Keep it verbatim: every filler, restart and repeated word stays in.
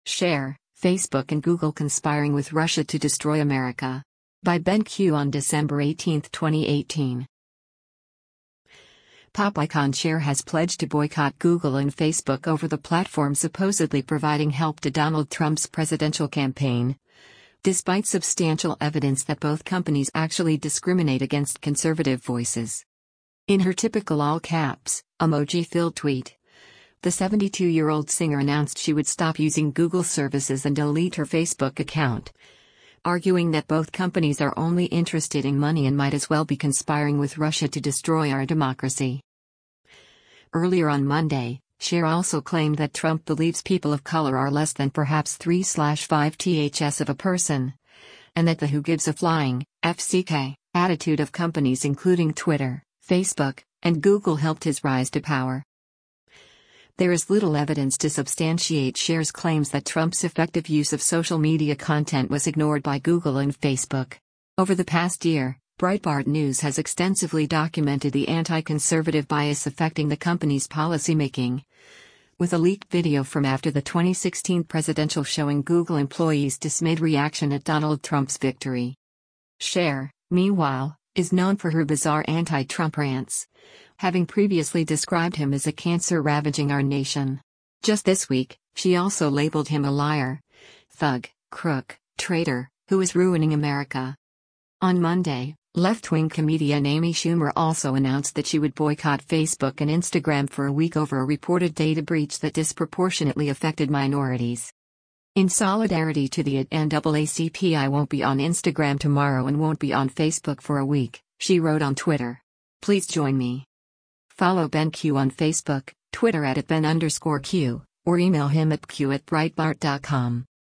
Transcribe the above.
Share, Facebook and Google conspiring with Russia to destroy America. By Ben Q on December eighteenth, twenty eighteen. Pop icon Cher has pledged to boycott Google and Facebook over the platform supposedly providing help to Donald Trump's presidential campaign, despite substantial evidence that both companies actually discriminate against conservative voices. In her typical all-caps, emoji-filled tweet, the seventy-two-year-old singer announced she would stop using Google services and delete her Facebook account, arguing that both companies are only interested in money and might as well be conspiring with Russia to destroy our democracy. Earlier on Monday, Cher also claimed that Trump believes people of color are less than perhaps three to five ths of a person, and that the who gives a flying, F C K, attitude of companies including Twitter, Facebook, and Google helped his rise to power. There is little evidence to substantiate Cher's claims that Trump's effective use of social media content was ignored by Google and Facebook. Over the past year, Breitbart News has extensively documented the anti-conservative bias affecting the company's policymaking, with a leaked video from after the twenty sixteen presidential showing Google employees' dismayed reaction at Donald Trump's victory. Cher, meanwhile, is known for her bizarre anti-Trump rants, having previously described him as a cancer ravaging our nation. Just this week, she also labeled him a liar, thug, crook, traitor, who is ruining America. On Monday, left-wing comedian Amy Schumer also announced that she would boycott Facebook and Instagram for a week over a reported data breach that disproportionately affected minorities. In solidarity to the N double A C P, I won't be on Instagram tomorrow and won't be on Facebook for a week, she wrote on Twitter. Please join me. Follow Ben Q on Facebook, Twitter at Ben underscore Q, or email him at q at breitbart dot com.